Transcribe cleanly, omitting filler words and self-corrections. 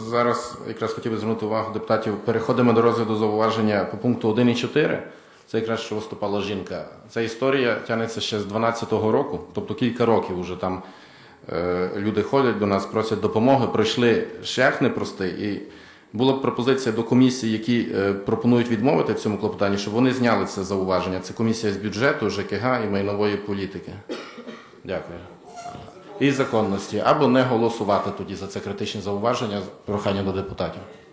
зараз якраз хотів би звернути увагу депутатів. Переходимо до розгляду зауваження по пункту 1 і 4. Це якраз, що виступала жінка. Ця історія тягнеться ще з 12-го року, тобто кілька років вже там люди ходять до нас, просять допомоги, пройшли шлях непростий. І була б пропозиція до комісії, які пропонують відмовити в цьому клопотанні, щоб вони зняли це зауваження. Це комісія з бюджету, ЖКГ і майнової політики. Дякую. І законності. Або не голосувати тоді за це критичне зауваження, прохання до депутатів.